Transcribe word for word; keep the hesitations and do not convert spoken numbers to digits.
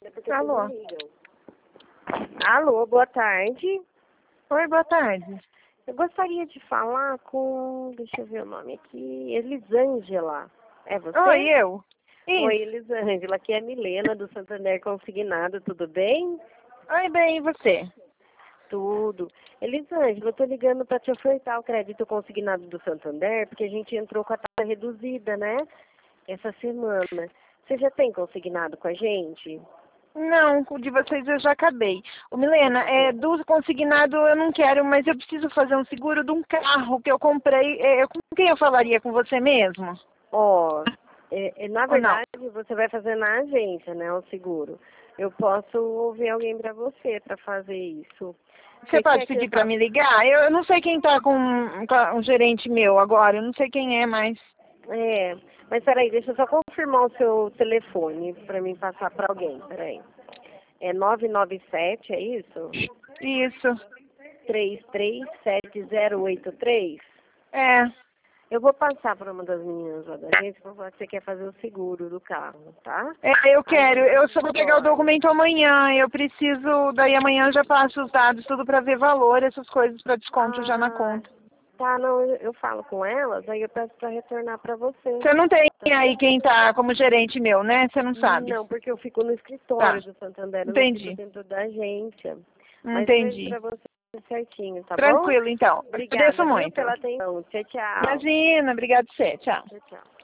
Alô? Alô, boa tarde. Oi, boa tarde. Eu gostaria de falar com, deixa eu ver o nome aqui, Elisângela. É você? Oi, eu. Oi, Isso. Elisângela, aqui é a Milena do Santander Consignado, tudo bem? Oi, bem, e você? Tudo. Elisângela, eu tô ligando para te ofertar o crédito consignado do Santander, porque a gente entrou com a taxa reduzida, né? Essa semana. Você já tem consignado com a gente? Não, o de vocês eu já acabei. Ô, Milena, é, do consignado eu não quero, mas eu preciso fazer um seguro de um carro que eu comprei. É, com quem eu falaria? Com você mesmo? Ó, é, é, na Ou não? verdade, você vai fazer na agência, né, o seguro. Eu posso ouvir alguém para você para fazer isso. Você Você pode quer que eu pedir para faça? me ligar? Eu, eu não sei quem tá com, com um gerente meu agora, eu não sei quem é, mas... É, mas peraí, deixa eu só confirmar o seu telefone para mim passar para alguém, peraí. É nove nove sete, é isso? Isso. três três sete zero oito três? É. Eu vou passar para uma das meninas lá da agência para falar que você quer fazer o seguro do carro, tá? É, eu quero. Aí, Eu só vou pegar o olha, documento amanhã. Eu preciso, daí amanhã eu já passo os dados, tudo para ver valor, essas coisas para desconto já na ah, conta. tá, não, eu, eu falo com elas, aí eu peço para retornar para você. Você não tem Tá? aí quem tá como gerente meu, né? Você não sabe. Não, porque eu fico no Tá. escritório do Santander, eu não fico Entendi. dentro da agência. Mas eu vejo Entendi. para você certinho, tá bom? Tranquilo, então. Obrigada, Agradeço viu, muito. pela atenção. Tchau, tchau. Imagina, obrigado você. Tchau. Tchau, tchau.